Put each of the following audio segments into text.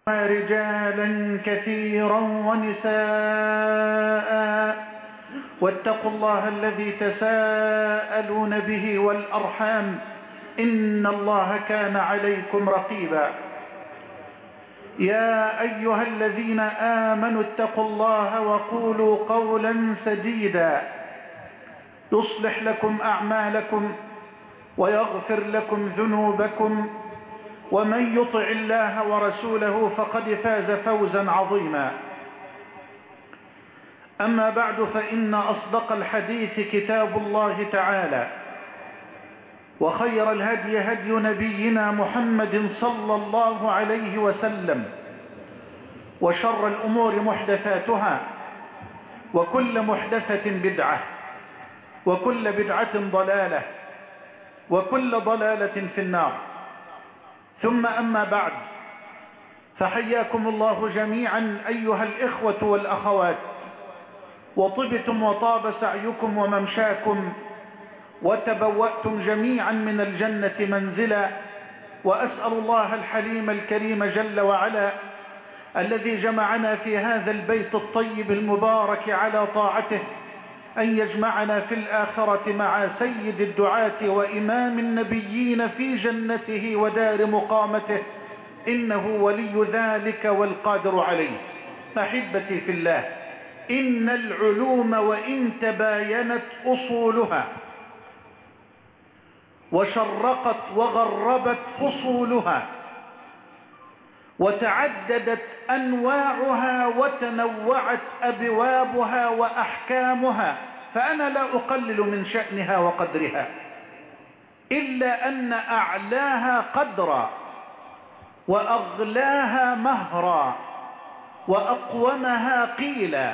رجالا كثيرا ونساء، واتقوا الله الذي تساءلون به والأرحام، إن الله كان عليكم رقيبا. يا أيها الذين آمنوا اتقوا الله وقولوا قولا سديدا يصلح لكم أعمالكم ويغفر لكم ذنوبكم، ومن يطع الله ورسوله فقد فاز فوزا عظيما. أما بعد، فإن أصدق الحديث كتاب الله تعالى، وخير الهدي هدي نبينا محمد صلى الله عليه وسلم، وشر الأمور محدثاتها، وكل محدثة بدعة، وكل بدعة ضلالة، وكل ضلالة في النار. ثم أما بعد، فحياكم الله جميعا أيها الإخوة والأخوات، وطبتم وطاب سعيكم وممشاكم، وتبوأتم جميعا من الجنة منزلا. وأسأل الله الحليم الكريم جل وعلا الذي جمعنا في هذا البيت الطيب المبارك على طاعته أن يجمعنا في الآخرة مع سيد الدعاة وإمام النبيين في جنته ودار مقامته، إنه ولي ذلك والقادر عليه. أحبتي في الله، إن العلوم وإن تباينت أصولها وشرقت وغربت فصولها وتعددت أنواعها وتنوعت أبوابها وأحكامها، فأنا لا أقلل من شأنها وقدرها، إلا أن أعلاها قدرا وأغلاها مهرا وأقومها قيلا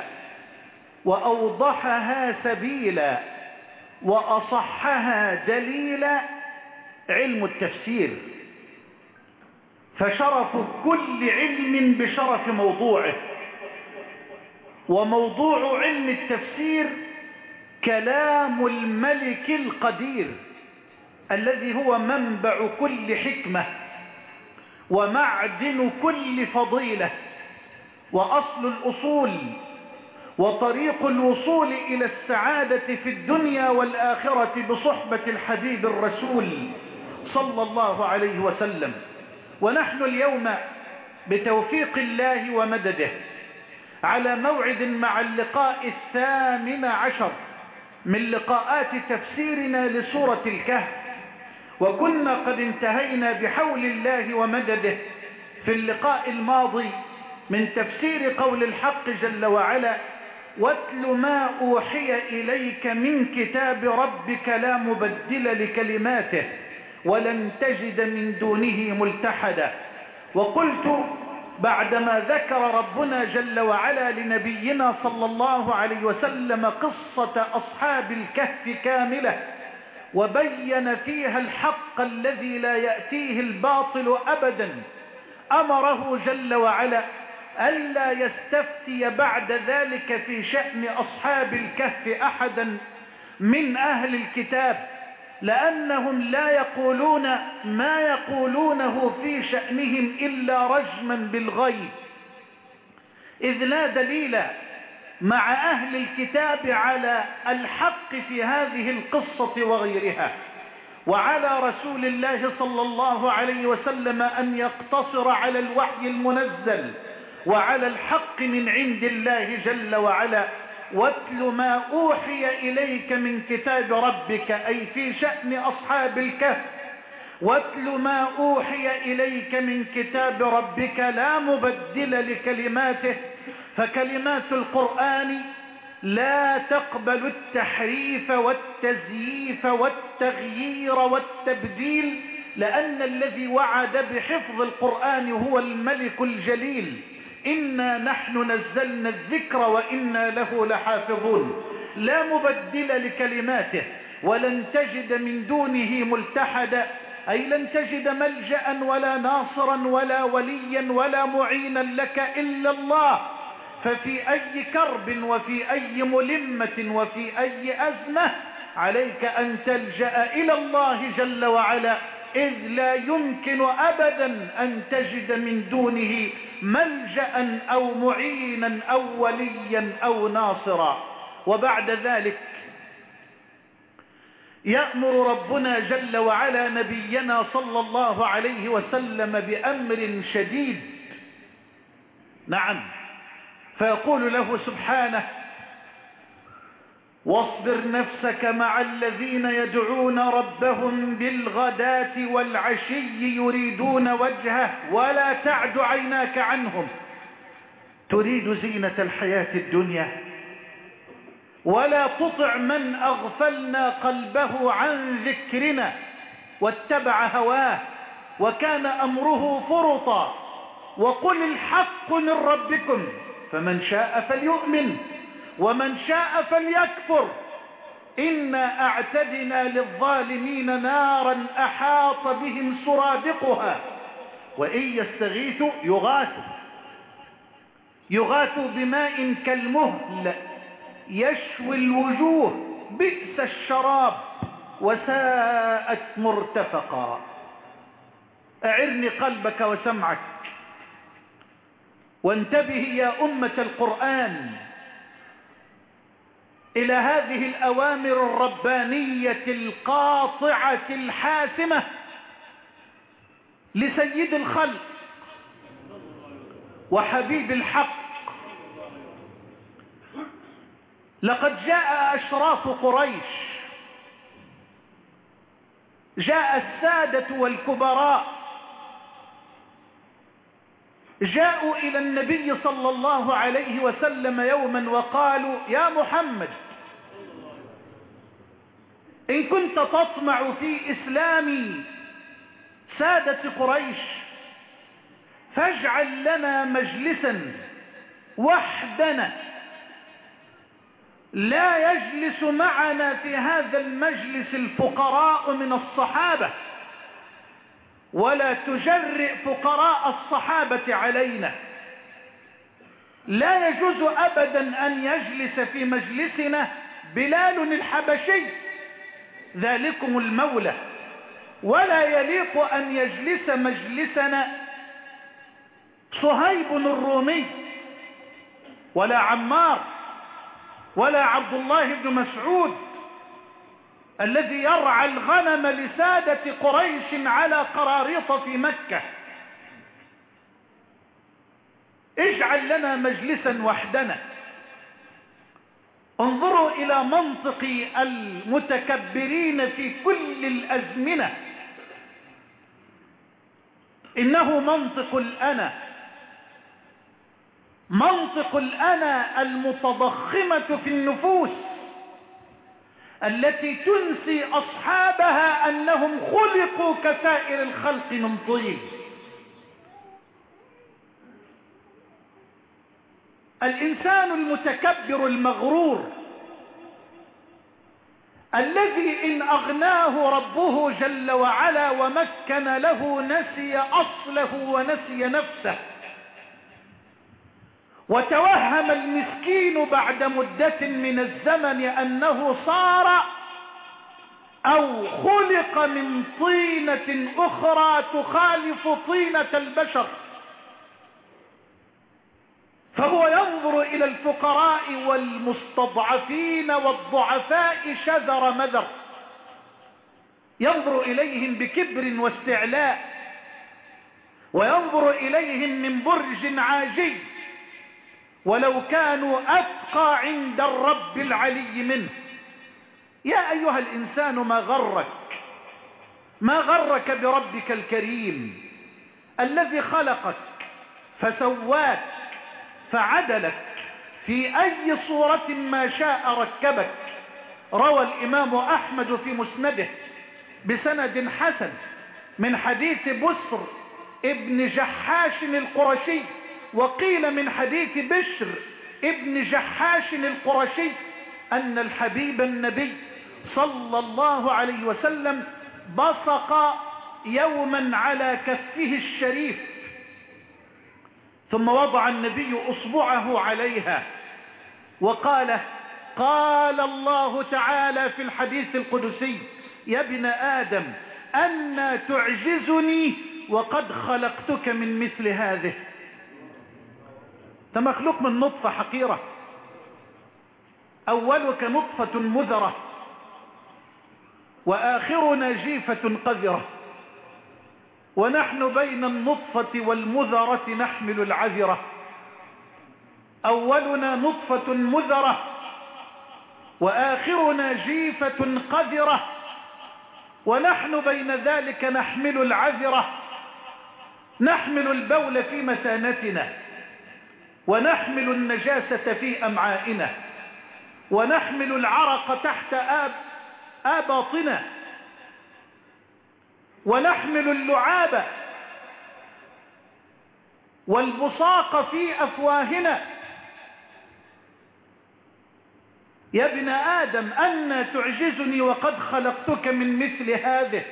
وأوضحها سبيلا وأصحها دليلا علم التفسير. فشرف كل علم بشرف موضوعه، وموضوع علم التفسير كلام الملك القدير الذي هو منبع كل حكمة ومعدن كل فضيلة وأصل الأصول وطريق الوصول إلى السعادة في الدنيا والآخرة بصحبة الحبيب الرسول صلى الله عليه وسلم. ونحن اليوم بتوفيق الله ومدده على موعد مع اللقاء 18 من لقاءات تفسيرنا لسورة الكهف، وكنا قد انتهينا بحول الله ومدده في اللقاء الماضي من تفسير قول الحق جل وعلا: واتل ما أوحي إليك من كتاب ربك لا مبدل لكلماته ولن تجد من دونه ملتحدا. وقلت بعدما ذكر ربنا جل وعلا لنبينا صلى الله عليه وسلم قصة أصحاب الكهف كاملة، وبين فيها الحق الذي لا يأتيه الباطل أبدا، أمره جل وعلا ألا يستفتي بعد ذلك في شأن أصحاب الكهف أحدا من أهل الكتاب، لأنهم لا يقولون ما يقولونه في شأنهم إلا رجما بالغيب، إذ لا دليل مع أهل الكتاب على الحق في هذه القصة وغيرها. وعلى رسول الله صلى الله عليه وسلم أن يقتصر على الوحي المنزل وعلى الحق من عند الله جل وعلا. واتل ما أوحي إليك من كتاب ربك، أي في شأن أصحاب الكهف. واتل ما أوحي إليك من كتاب ربك لا مبدل لكلماته، فكلمات القرآن لا تقبل التحريف والتزييف والتغيير والتبديل، لأن الذي وعد بحفظ القرآن هو الملك الجليل: إنا نحن نزلنا الذكر وإنا له لحافظون. لا مبدل لكلماته ولن تجد من دونه ملتحدا، أي لن تجد ملجأ ولا ناصرا ولا وليا ولا معينا لك إلا الله. ففي أي كرب وفي أي ملمة وفي أي أزمة عليك أن تلجأ إلى الله جل وعلا إذ لا يمكن أبدا أن تجد من دونه ملجأ أو معينا أو وليا أو ناصرا. وبعد ذلك يأمر ربنا جل وعلا نبينا صلى الله عليه وسلم بأمر شديد. نعم، فيقول له سبحانه: واصبر نفسك مع الذين يدعون ربهم بالغداة والعشي يريدون وجهه ولا تعد عيناك عنهم تريد زينة الحياة الدنيا ولا تطع من أغفلنا قلبه عن ذكرنا واتبع هواه وكان أمره فرطا وقل الحق من ربكم فمن شاء فليؤمن ومن شاء فليكفر إنا أعتدنا للظالمين نارا أحاط بهم سرادقها وإن يستغيثوا يغاثوا بماء كالمهل يشوي الوجوه بئس الشراب وساءت مرتفقا. أعرني قلبك وسمعك وانتبه يا أمة القرآن إلى هذه الأوامر الربانية القاطعة الحاسمة لسيد الخلق وحبيب الحق. لقد جاء أشراف قريش، جاء السادة والكبراء، جاءوا إلى النبي صلى الله عليه وسلم يوما وقالوا: يا محمد، إن كنت تطمع في إسلام سادة قريش فاجعل لنا مجلسا وحدنا لا يجلس معنا في هذا المجلس الفقراء من الصحابة ولا تجرئ فقراء الصحابة علينا. لا يجوز أبدا أن يجلس في مجلسنا بلال الحبشي ذلكم المولى، ولا يليق أن يجلس مجلسنا صهيب الرومي ولا عمار ولا عبد الله بن مسعود الذي يرعى الغنم لسادة قريش على قراريط في مكة. اجعل لنا مجلسا وحدنا. انظروا إلى منطق المتكبرين في كل الأزمنة، إنه منطق الأنا، منطق الأنا المتضخمة في النفوس التي تنسي أصحابها أنهم خلقوا كسائر الخلق من طين. الإنسان المتكبر المغرور الذي إن أغناه ربه جل وعلا ومكن له نسي أصله ونسي نفسه، وتوهم المسكين بعد مدة من الزمن أنه صار أو خلق من طينة أخرى تخالف طينة البشر، فهو ينظر إلى الفقراء والمستضعفين والضعفاء شذر مذر، ينظر إليهم بكبر واستعلاء، وينظر إليهم من برج عاجي ولو كانوا أتقى عند الرب العلي منه. يا أيها الإنسان ما غرك بربك الكريم الذي خلقك فسواك فعدلك في أي صورة ما شاء ركبك. روى الإمام أحمد في مسنده بسند حسن من حديث بسر ابن جحاش القرشي، وقيل من حديث بشر ابن جحاش القرشي، أن الحبيب النبي صلى الله عليه وسلم بصق يوما على كفه الشريف، ثم وضع النبي أصبعه عليها وقال: قال الله تعالى في الحديث القدسي: يا ابن آدم أن تعجزني وقد خلقتك من مثل هذه. أنت مخلوق من نطفة حقيرة، أولك نطفة مذرة وآخرنا جيفة قذرة، ونحن بين النطفة والمذرة نحمل العذرة. أولنا نطفة مذرة وآخرنا جيفة قذرة، ونحن بين ذلك نحمل العذرة، نحمل البول في مثانتنا، ونحمل النجاسة في أمعائنا، ونحمل العرق تحت آباطنا، ونحمل اللعاب والبصاق في أفواهنا. يا ابن آدم أن تعجزني وقد خلقتك من مثل هذه.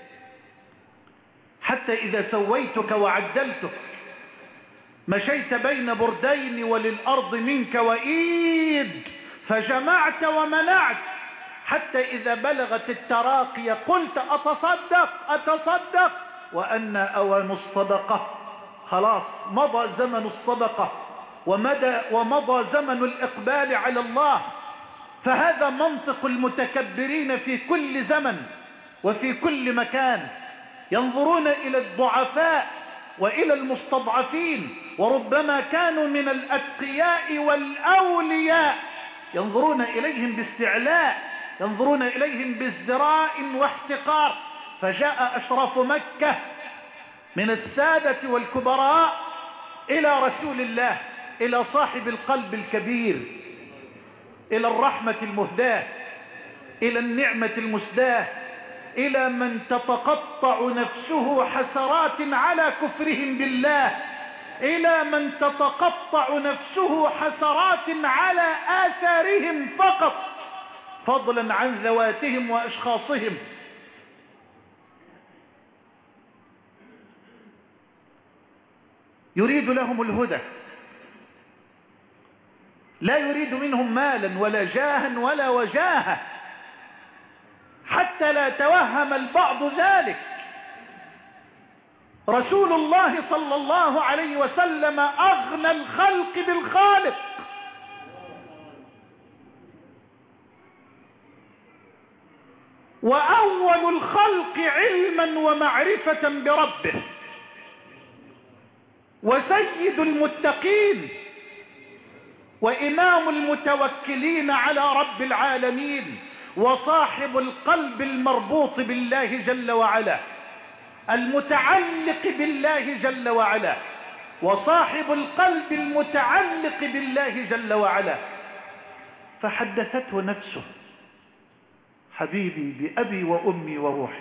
حتى إذا سويتك وعدلتك مشيت بين بردين وللأرض منك وإيد، فجمعت ومنعت، حتى إذا بلغت التراقي قلت أتصدق وأن أوان الصدقة. خلاص مضى زمن الصدقة ومضى زمن الإقبال على الله. فهذا منطق المتكبرين في كل زمن وفي كل مكان، ينظرون إلى الضعفاء وإلى المستضعفين، وربما كانوا من الأتقياء والأولياء، ينظرون إليهم باستعلاء، ينظرون إليهم بازدراء واحتقار. فجاء أشراف مكة من السادة والكبراء إلى رسول الله، إلى صاحب القلب الكبير، إلى الرحمة المهداة، إلى النعمة المسداة، إلى من تتقطع نفسه حسرات على كفرهم بالله، إلى من تتقطع نفسه حسرات على آثارهم فقط، فضلا عن ذواتهم وأشخاصهم. يريد لهم الهدى، لا يريد منهم مالا ولا جاها ولا وجاهة، حتى لا توهم البعض ذلك. رسول الله صلى الله عليه وسلم أغنى الخلق بالخالق، وأول الخلق علما ومعرفة بربه، وسيد المتقين، وإمام المتوكلين على رب العالمين، وصاحب القلب المربوط بالله جل وعلا، المتعلق بالله جل وعلا، وصاحب القلب المتعلق بالله جل وعلا. فحدثته نفسه: حبيبي بأبي وأمي وروحي.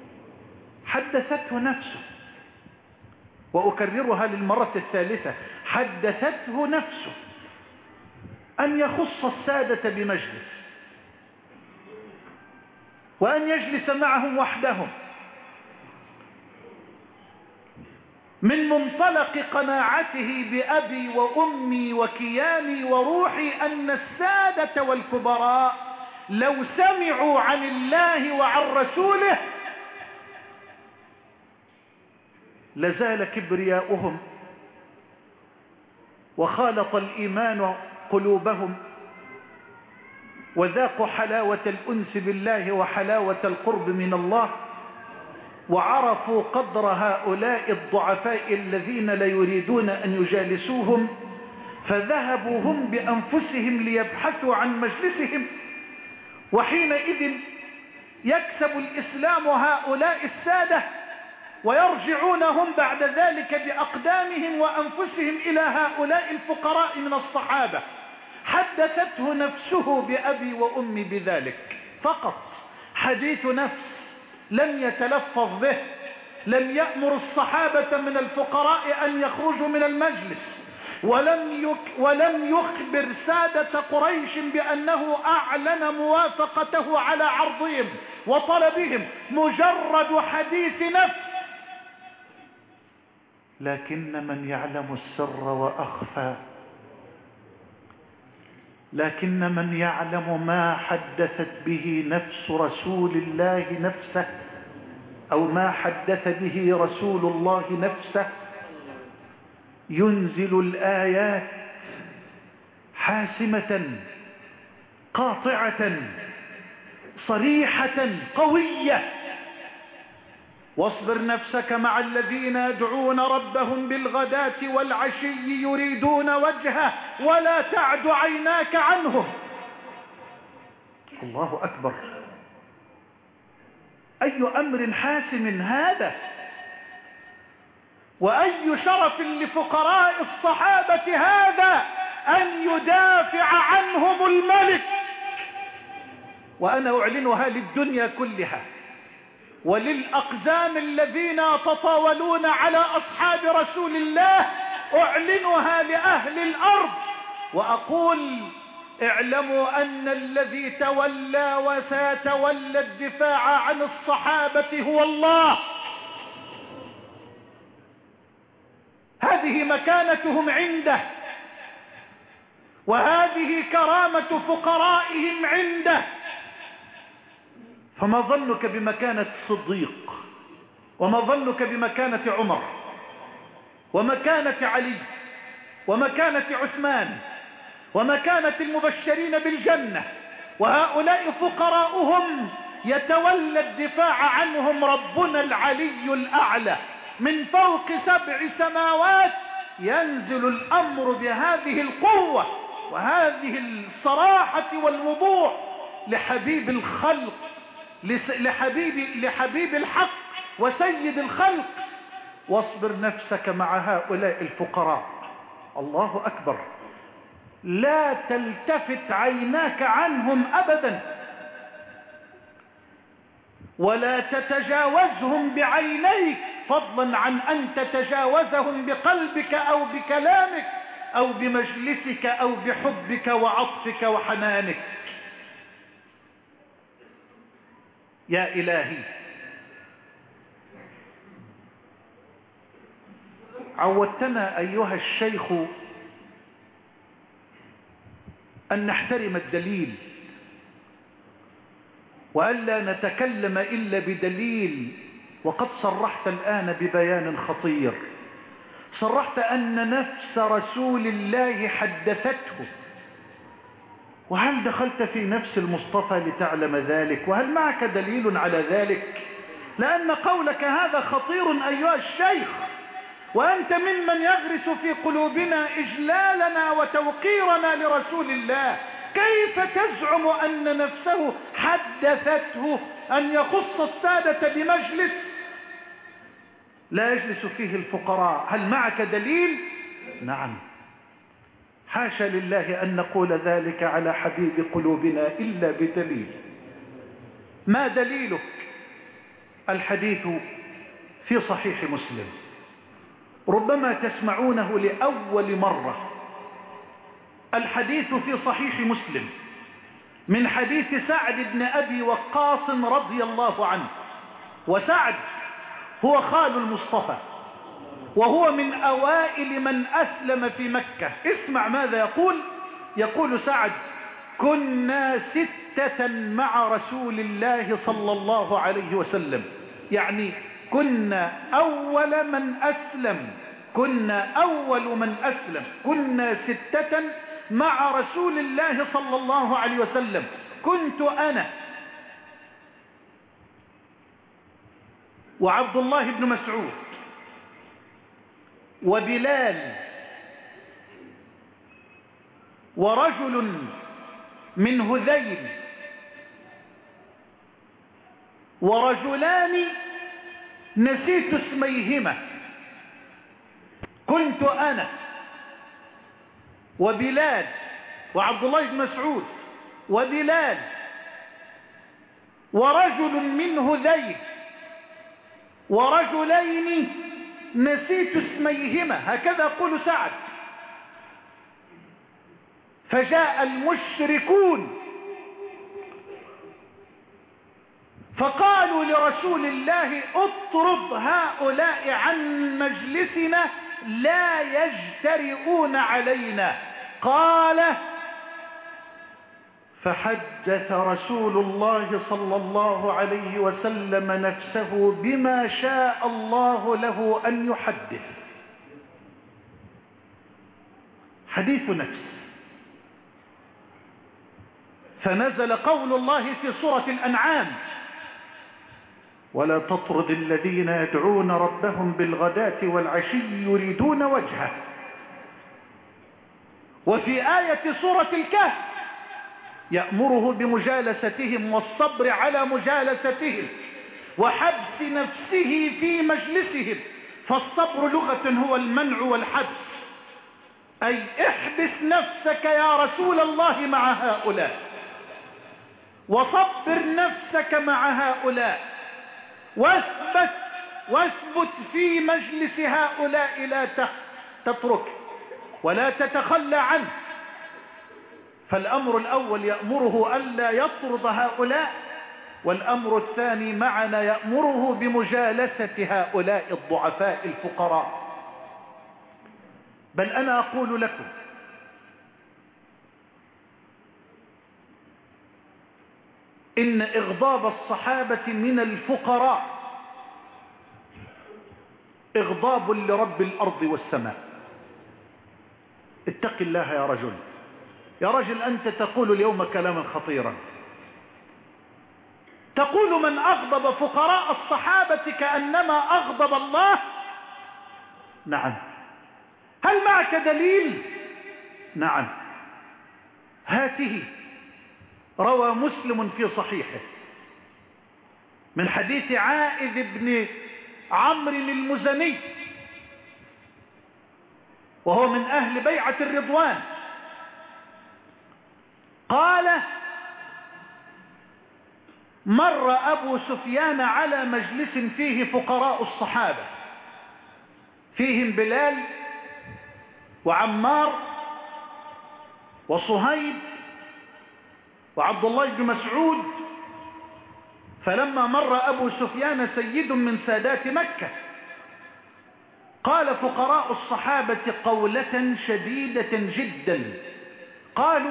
حدثته نفسه، وأكررها للمرة الثالثة، حدثته نفسه أن يخص السادة بمجلس، وأن يجلس معهم وحدهم، من منطلق قناعته بأبي وأمي وكياني وروحي أن السادة والكبراء لو سمعوا عن الله وعن رسوله لزال كبرياؤهم، وخالط الإيمان قلوبهم، وذاقوا حلاوة الأنس بالله وحلاوة القرب من الله، وعرفوا قدر هؤلاء الضعفاء الذين لا يريدون أن يجالسوهم، فذهبوا هم بأنفسهم ليبحثوا عن مجلسهم. وحينئذ يكسب الإسلام هؤلاء السادة، ويرجعون هم بعد ذلك بأقدامهم وأنفسهم إلى هؤلاء الفقراء من الصحابة. حدثته نفسه بأبي وأمي بذلك فقط، حديث نفس لم يتلفظ به، لم يأمر الصحابة من الفقراء أن يخرجوا من المجلس، ولم يخبر سادة قريش بأنه أعلن موافقته على عرضهم وطلبهم، مجرد حديث نفس. لكن من يعلم السر وأخفى، لكن من يعلم ما حدثت به نفس رسول الله نفسه أو ما حدث به رسول الله نفسه ينزل الآيات حاسمة قاطعة صريحة قوية: واصبر نفسك مع الذين يدعون ربهم بالغداة والعشي يريدون وجهه ولا تعد عيناك عنهم. الله أكبر! أي أمر حاسم هذا، وأي شرف لفقراء الصحابة هذا أن يدافع عنهم الملك. وأنا أعلنها للدنيا كلها وللأقزام الذين يتطاولون على أصحاب رسول الله، أعلنها لأهل الأرض وأقول: اعلموا أن الذي تولى وسيتولى الدفاع عن الصحابة هو الله. هذه مكانتهم عنده، وهذه كرامة فقرائهم عنده. فما ظنك بمكانة الصديق، وما ظنك بمكانة عمر، ومكانة علي، ومكانة عثمان، ومكانة المبشرين بالجنة؟ وهؤلاء فقراؤهم يتولى الدفاع عنهم ربنا العلي الأعلى من فوق 7 سماوات. ينزل الأمر بهذه القوة وهذه الصراحة والوضوح لحبيب الخلق، لحبيب الحق وسيد الخلق: واصبر نفسك مع هؤلاء الفقراء. الله أكبر! لا تلتفت عيناك عنهم أبدا، ولا تتجاوزهم بعينيك، فضلا عن أن تتجاوزهم بقلبك أو بكلامك أو بمجلسك أو بحبك وعطفك وحنانك. يا إلهي، عودتنا أيها الشيخ أن نحترم الدليل، وألا نتكلم إلا بدليل. وقد صرحت الآن ببيان خطير، صرحت أن نفس رسول الله حدثته. وهل دخلت في نفس المصطفى لتعلم ذلك؟ وهل معك دليل على ذلك؟ لأن قولك هذا خطير أيها الشيخ، وأنت ممن يغرس في قلوبنا إجلالنا وتوقيرنا لرسول الله. كيف تزعم أن نفسه حدثته أن يخص السادة بمجلس لا يجلس فيه الفقراء؟ هل معك دليل؟ نعم. حاشا لله أن نقول ذلك على حبيب قلوبنا إلا بدليل. ما دليلك؟ الحديث في صحيح مسلم، ربما تسمعونه لأول مرة. الحديث في صحيح مسلم من حديث سعد بن أبي وقاص رضي الله عنه. وسعد هو خال المصطفى، وهو من أوائل من أسلم في مكة. اسمع ماذا يقول. يقول سعد: كنا 6 مع رسول الله صلى الله عليه وسلم، يعني كنا أول من أسلم، كنا أول من أسلم، كنا 6 مع رسول الله صلى الله عليه وسلم. كنت أنا وعبد الله بن مسعود وبلال ورجل من هذيل ورجلان نسيت اسميهما. كنت أنا وبلال وعبد الله بن مسعود وبلال ورجل من هذيل ورجلين نسيت اسميهما، هكذا يقول سعد. فجاء المشركون فقالوا لرسول الله: اطرد هؤلاء عن مجلسنا لا يجترئون علينا. قال: فحدث رسول الله صلى الله عليه وسلم نفسه بما شاء الله له أن يحدث. حديث نفس. فنزل قول الله في سورة الأنعام: ولا تطرد الذين يدعون ربهم بالغداة والعشي يريدون وجهه. وفي آية سورة الكهف يأمره بمجالستهم والصبر على مجالستهم وحبس نفسه في مجلسهم. فالصبر لغة هو المنع والحبس، أي احبس نفسك يا رسول الله مع هؤلاء، وصبر نفسك مع هؤلاء، واثبت في مجلس هؤلاء، لا تترك ولا تتخلى عنه. فالأمر الأول يأمره ألا يطرد هؤلاء، والأمر الثاني معنا يأمره بمجالسة هؤلاء الضعفاء الفقراء. بل أنا أقول لكم إن إغضاب الصحابة من الفقراء إغضاب لرب الأرض والسماء. اتق الله يا رجل، يا رجل، أنت تقول اليوم كلاما خطيرا، تقول من أغضب فقراء الصحابة كأنما أغضب الله. نعم. هل معك دليل؟ نعم. هاته. روى مسلم في صحيحه من حديث عائذ بن عمرو المزني، وهو من أهل بيعة الرضوان، قال: مر أبو سفيان على مجلس فيه فقراء الصحابة، فيهم بلال وعمار وصهيب وعبد الله بن مسعود. فلما مر أبو سفيان سيد من سادات مكة، قال فقراء الصحابة قولة شديدة جدا، قالوا: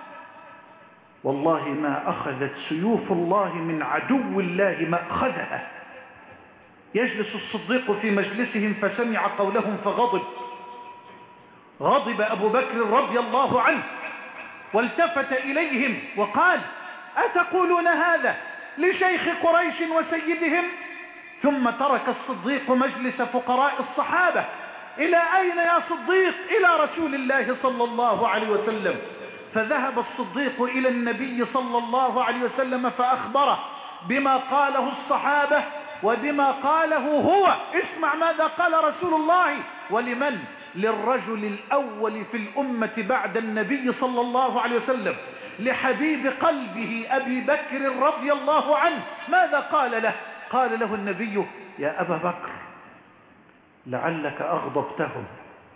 والله ما أخذت سيوف الله من عدو الله ما أخذها. يجلس الصديق في مجلسهم فسمع قولهم فغضب. غضب أبو بكر رضي الله عنه والتفت إليهم وقال: أتقولون هذا لشيخ قريش وسيدهم؟ ثم ترك الصديق مجلس فقراء الصحابة. إلى أين يا صديق؟ إلى رسول الله صلى الله عليه وسلم. فذهب الصديق إلى النبي صلى الله عليه وسلم فأخبره بما قاله الصحابة وبما قاله هو. اسمع ماذا قال رسول الله. ولمن؟ للرجل الأول في الأمة بعد النبي صلى الله عليه وسلم، لحبيب قلبه أبي بكر رضي الله عنه. ماذا قال له؟ قال له النبي: يا أبا بكر، لعلك أغضبتهم،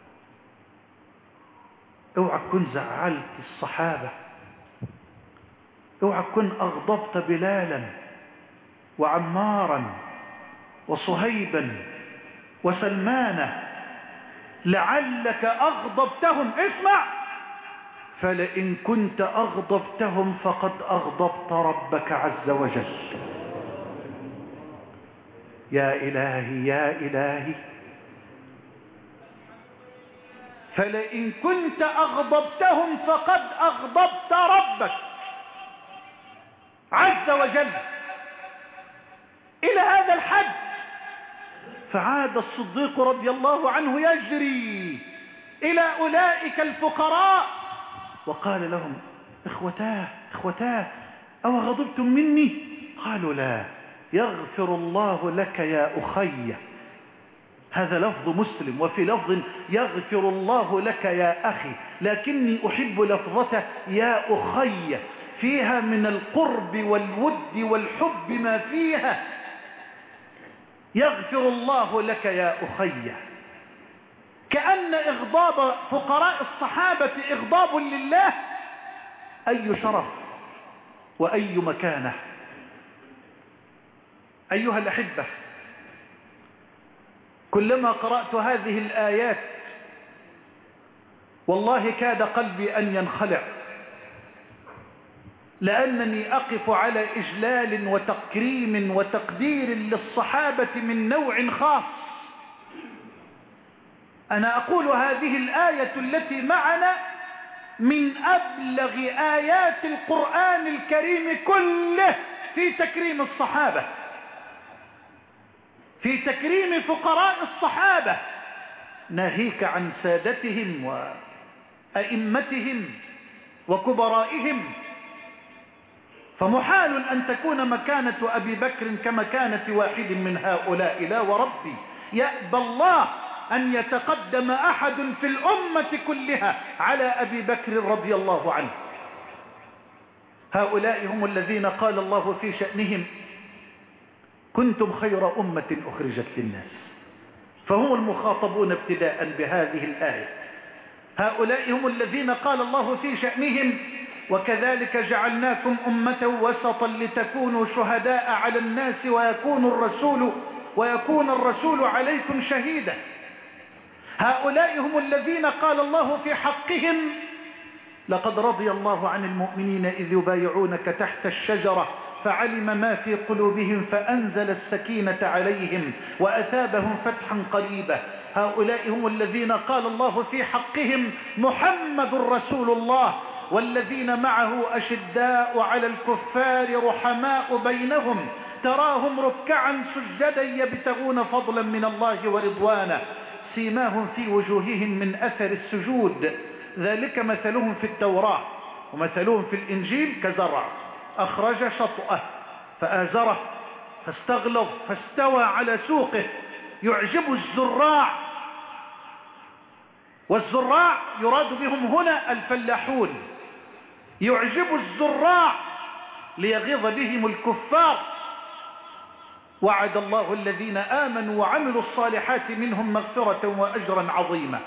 اوعى تكون زعلت الصحابة، اوعى تكون أغضبت بلالا وعمارا وصهيبا وسلمانا، لعلك أغضبتهم. اسمع: فلئن كنت أغضبتهم فقد أغضبت ربك عز وجل. يا إلهي يا إلهي، فلئن كنت أغضبتهم فقد أغضبت ربك عز وجل. إلى هذا الحد. فعاد الصديق رضي الله عنه يجري إلى أولئك الفقراء وقال لهم: إخوتاه أو غضبتم مني؟ قالوا: لا. يغفر الله لك يا أخي. هذا لفظ مسلم، وفي لفظ: يغفر الله لك يا أخي، لكني أحب لفظة يا أخي، فيها من القرب والود والحب ما فيها. يغفر الله لك يا أخي. كأن إغضاب فقراء الصحابة إغضاب لله. أي شرف وأي مكانة. أيها الأحبة، كلما قرأت هذه الآيات والله كاد قلبي أن ينخلع. لأنني أقف على إجلال وتكريم وتقدير للصحابة من نوع خاص. أنا أقول هذه الآية التي معنا من أبلغ آيات القرآن الكريم كله في تكريم الصحابة، في تكريم فقراء الصحابة، ناهيك عن سادتهم وأئمتهم وكبرائهم. فمحال أن تكون مكانة أبي بكر كمكانة واحد من هؤلاء، لا وربي يأبى الله أن يتقدم أحد في الأمة كلها على أبي بكر رضي الله عنه. هؤلاء هم الذين قال الله في شأنهم: كنتم خير أمة أخرجت للناس. فهم المخاطبون ابتداء بهذه الآية. هؤلاء هم الذين قال الله في شأنهم: وكذلك جعلناكم أمة وسطا لتكونوا شهداء على الناس ويكون الرسول عليكم شهيدا. هؤلاء هم الذين قال الله في حقهم: لقد رضي الله عن المؤمنين إذ يبايعونك تحت الشجرة فعلم ما في قلوبهم فأنزل السكينة عليهم وأثابهم فتحا قريبا. هؤلاء هم الذين قال الله في حقهم: محمد رسول الله والذين معه أشداء على الكفار رحماء بينهم تراهم ركعا سجدا يبتغون فضلا من الله ورضوانا سيماهم في وجوههم من أثر السجود ذلك مثلهم في التوراة ومثلهم في الإنجيل كزرع أخرج شطأه فآزره فاستغلظ فاستوى على سوقه يعجب الزراع. والزراع يراد بهم هنا الفلاحون. يعجب الزراع ليغيظ بهم الكفار. وعد الله الذين آمنوا وعملوا الصالحات منهم مغفرة وأجرا عظيما.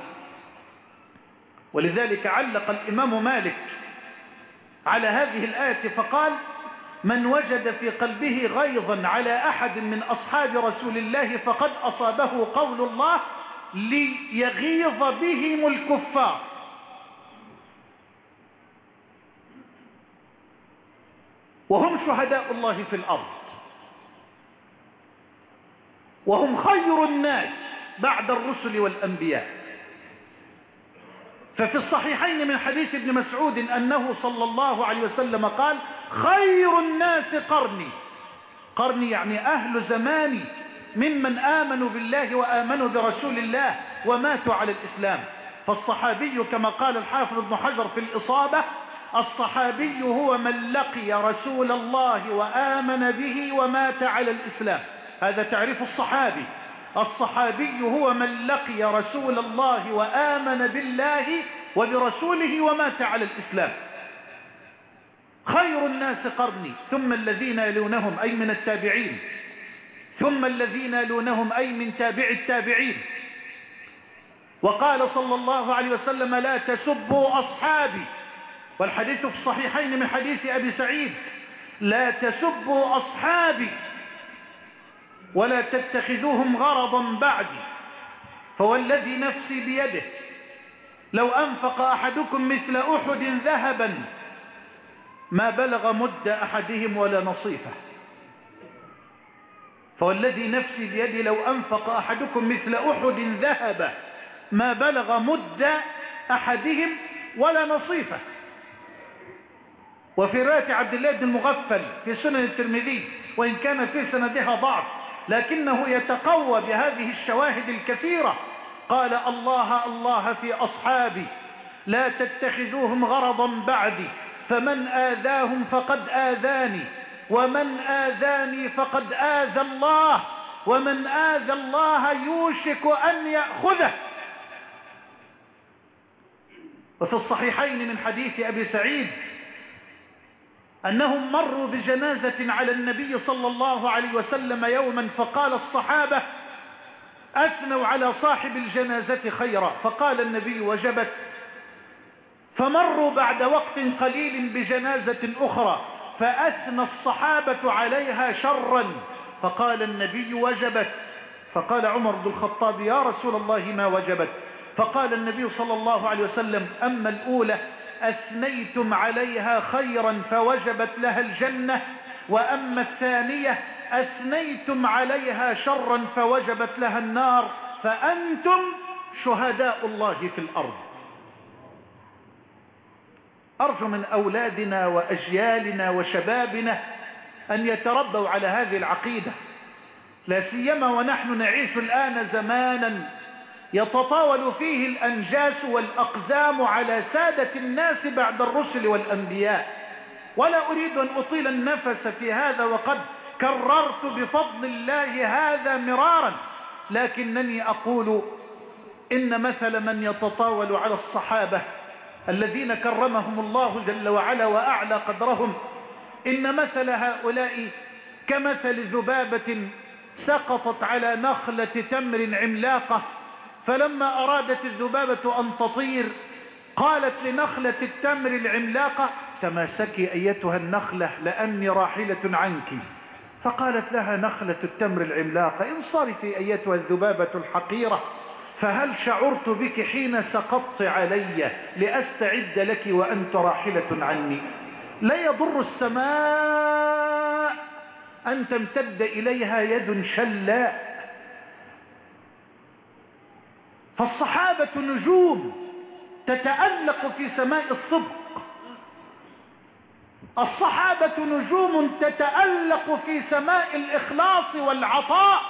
ولذلك علق الإمام مالك على هذه الآية فقال: من وجد في قلبه غيظا على أحد من أصحاب رسول الله فقد أصابه قول الله ليغيظ بهم الكفار. وهم شهداء الله في الأرض وهم خير الناس بعد الرسل والأنبياء. ففي الصحيحين من حديث ابن مسعود أنه صلى الله عليه وسلم قال: خير الناس قرني يعني أهل زماني ممن آمنوا بالله وآمنوا برسول الله وماتوا على الإسلام. فالصحابي كما قال الحافظ ابن حجر في الإصابة: الصحابي هو من لقي رسول الله وآمن به ومات على الإسلام. هذا تعريف الصحابي. الصحابي هو من لقي رسول الله وآمن بالله وبرسوله ومات على الإسلام. خير الناس قرني ثم الذين يلونهم أي من التابعين ثم الذين يلونهم أي من تابع التابعين. وقال صلى الله عليه وسلم: لا تسبوا أصحابي. والحديث في الصحيحين من حديث أبي سعيد: لا تسبوا أصحابي ولا تتخذوهم غرضا بعدي فوالذي نفسي بيده لو أنفق أحدكم مثل أحد ذهبا ما بلغ مد أحدهم ولا نصيفه. فوالذي نفسي بيده لو أنفق أحدكم مثل أحد ذهبا ما بلغ مد أحدهم ولا نصيفه. وفي رواية عبد الله بن المغفل في سنن الترمذي وإن كان في سندها ضعف لكنه يتقوى بهذه الشواهد الكثيرة قال: الله الله في أصحابي لا تتخذوهم غرضا بعدي فمن آذاهم فقد آذاني ومن آذاني فقد آذى الله ومن آذى الله يوشك أن يأخذه. وفي الصحيحين من حديث أبي سعيد أنهم مروا بجنازة على النبي صلى الله عليه وسلم يوما فقال الصحابة أثنوا على صاحب الجنازة خيرا فقال النبي: وجبت. فمروا بعد وقت قليل بجنازة أخرى فأثنى الصحابة عليها شرا فقال النبي: وجبت. فقال عمر بن الخطاب: يا رسول الله ما وجبت؟ فقال النبي صلى الله عليه وسلم: أما الأولى أثنيتم عليها خيرا فوجبت لها الجنة، وأما الثانية أثنيتم عليها شرا فوجبت لها النار، فأنتم شهداء الله في الأرض. أرجو من أولادنا وأجيالنا وشبابنا أن يتربوا على هذه العقيدة، لا سيما ونحن نعيش الآن زمانا يتطاول فيه الأنجاس والأقزام على سادة الناس بعد الرسل والأنبياء. ولا أريد أن أطيل النفس في هذا، وقد كررت بفضل الله هذا مرارا، لكنني أقول إن مثل من يتطاول على الصحابة الذين كرمهم الله جل وعلا وأعلى قدرهم، إن مثل هؤلاء كمثل ذبابة سقطت على نخلة تمر عملاقة، فلما أرادت الذبابة أن تطير قالت لنخلة التمر العملاقة: تماسكي أيتها النخلة لأني راحلة عنك. فقالت لها نخلة التمر العملاقة: انصرفي أيتها الذبابة الحقيرة، فهل شعرت بك حين سقطت علي لأستعد لك وأنت راحلة عني؟ لا يضر السماء أن تمتد إليها يد شلاء. فالصحابة نجوم تتألق في سماء الصدق، الصحابة نجوم تتألق في سماء الإخلاص والعطاء.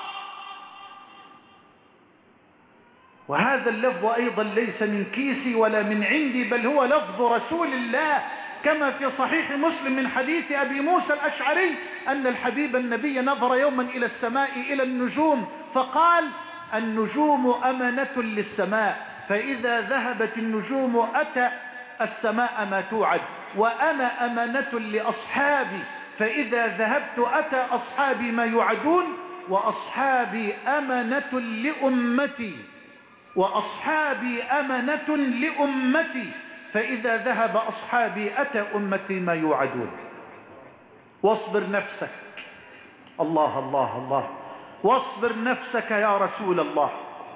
وهذا اللفظ أيضا ليس من كيسي ولا من عندي، بل هو لفظ رسول الله، كما في صحيح مسلم من حديث أبي موسى الأشعري أن الحبيب النبي نظر يوما إلى السماء إلى النجوم فقال: النجوم أمنة للسماء، فإذا ذهبت النجوم أتى السماء ما توعد، وأنا أمنة لأصحابي، فإذا ذهبت أتى أصحابي ما يوعدون، وأصحابي أمنة لأمتي، وأصحابي أمنة لأمتي، فإذا ذهب أصحابي أتى أمتي ما يوعدون. واصبر نفسك، الله الله الله، واصبر نفسك يا رسول الله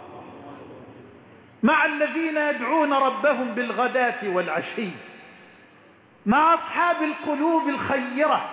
مع الذين يدعون ربهم بالغداة والعشي، مع أصحاب القلوب الخيرة،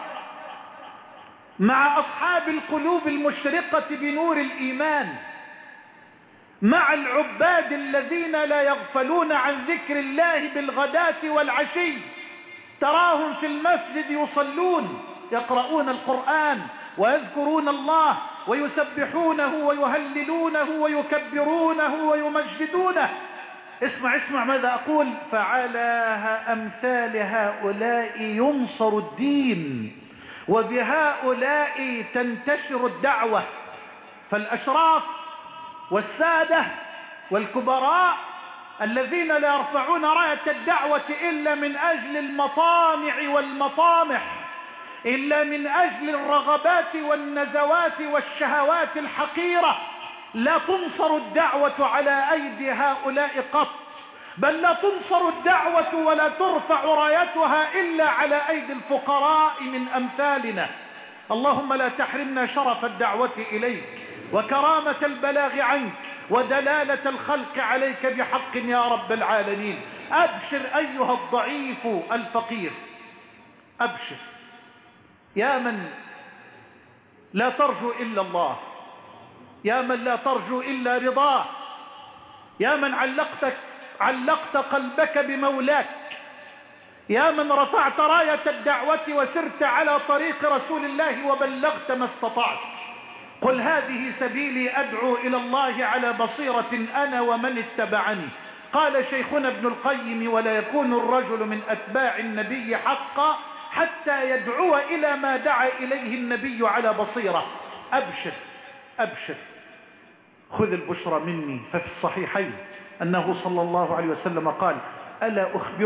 مع أصحاب القلوب المشرقة بنور الإيمان، مع العباد الذين لا يغفلون عن ذكر الله بالغداة والعشي. تراهم في المسجد يصلون، يقرؤون القرآن ويذكرون الله ويسبحونه ويهللونه ويكبرونه ويمجدونه. اسمع ماذا أقول: فعلى أمثال هؤلاء ينصر الدين، وبهؤلاء تنتشر الدعوة. فالأشراف والسادة والكبراء الذين لا يرفعون راية الدعوة إلا من أجل المطامع والمطامح، إلا من أجل الرغبات والنزوات والشهوات الحقيرة، لا تنصر الدعوة على أيدي هؤلاء قط، بل لا تنصر الدعوة ولا ترفع رايتها إلا على أيدي الفقراء من أمثالنا. اللهم لا تحرمنا شرف الدعوة إليك وكرامة البلاغ عنك ودلالة الخلق عليك بحق يا رب العالمين. أبشر أيها الضعيف الفقير، أبشر يا من لا ترجو إلا الله، يا من لا ترجو إلا رضاه، يا من علقت قلبك بمولاك، يا من رفعت راية الدعوة وسرت على طريق رسول الله وبلغت ما استطعت. قل هذه سبيلي أدعو إلى الله على بصيرة أنا ومن اتبعني. قال شيخنا ابن القيم: ولا يكون الرجل من أتباع النبي حقا حتى يدعو إلى ما دعا إليه النبي على بصيرة. أبشر أبشر، خذ البشرى مني. ففي الصحيحين أنه صلى الله عليه وسلم قال: ألا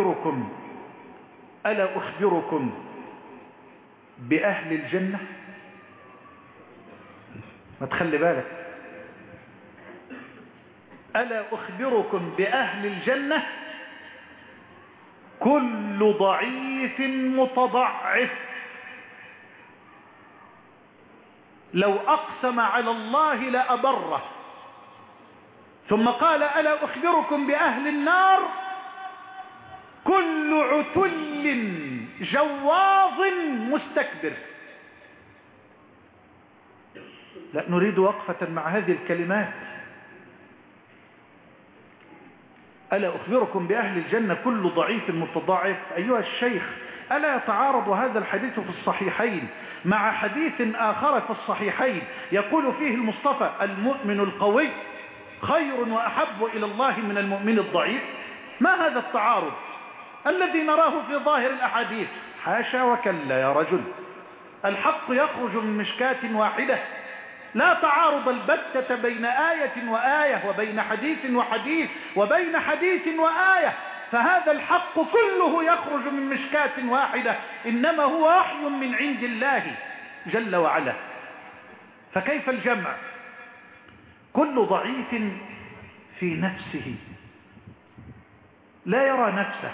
أخبركم بأهل الجنة؟ ما تخلي بالك، ألا أخبركم بأهل الجنة؟ كل ضعيف متضعف لو أقسم على الله لأبره. ثم قال: ألا أخبركم بأهل النار؟ كل عتل جواظ مستكبر. لا نريد وقفة مع هذه الكلمات. ألا أخبركم بأهل الجنة كل ضعيف متضاعف؟ أيها الشيخ، ألا يتعارض هذا الحديث في الصحيحين مع حديث آخر في الصحيحين يقول فيه المصطفى المؤمن القوي خير وأحب إلى الله من المؤمن الضعيف؟ ما هذا التعارض الذي نراه في ظاهر الأحاديث؟ حاشا وكلا يا رجل، الحق يخرج من مشكاة واحدة، لا تعارض البتة بين آية وآية وبين حديث وحديث وبين حديث وآية، فهذا الحق كله يخرج من مشكاة واحدة، إنما هو وحي من عند الله جل وعلا. فكيف الجمع؟ كل ضعيف في نفسه لا يرى نفسه.